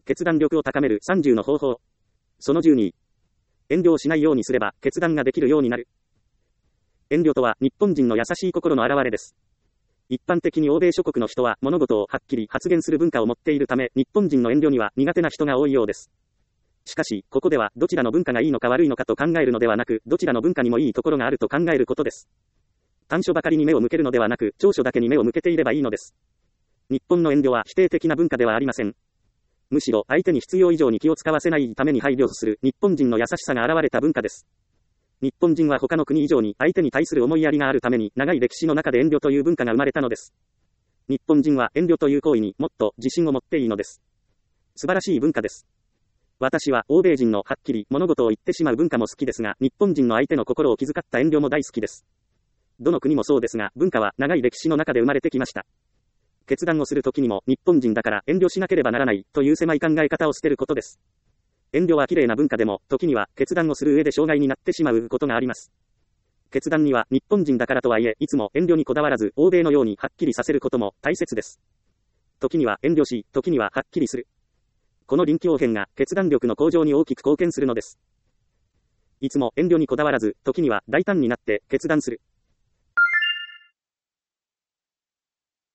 決断力を高める30の方法。その12。遠慮をしないようにすれば決断ができるようになる。遠慮とは日本人の優しい心の表れです。一般的に欧米諸国の人は物事をはっきり発言する文化を持っているため、日本人の遠慮には苦手な人が多いようです。しかし、ここではどちらの文化がいいのか悪いのかと考えるのではなく、どちらの文化にもいいところがあると考えることです。短所ばかりに目を向けるのではなく、長所だけに目を向けていればいいのです。日本の遠慮は否定的な文化ではありません。むしろ相手に必要以上に気を使わせないために配慮する日本人の優しさが現れた文化です。日本人は他の国以上に相手に対する思いやりがあるために長い歴史の中で遠慮という文化が生まれたのです。日本人は遠慮という行為にもっと自信を持っていいのです。素晴らしい文化です。私は欧米人のはっきり物事を言ってしまう文化も好きですが、日本人の相手の心を気遣った遠慮も大好きです。どの国もそうですが、文化は長い歴史の中で生まれてきました。決断をするときにも日本人だから遠慮しなければならないという狭い考え方を捨てることです。遠慮は綺麗な文化でも、時には決断をする上で障害になってしまうことがあります。決断には日本人だからとはいえ、いつも遠慮にこだわらず、欧米のようにはっきりさせることも大切です。時には遠慮し、時にははっきりする。この臨機応変が決断力の向上に大きく貢献するのです。いつも遠慮にこだわらず、時には大胆になって決断する。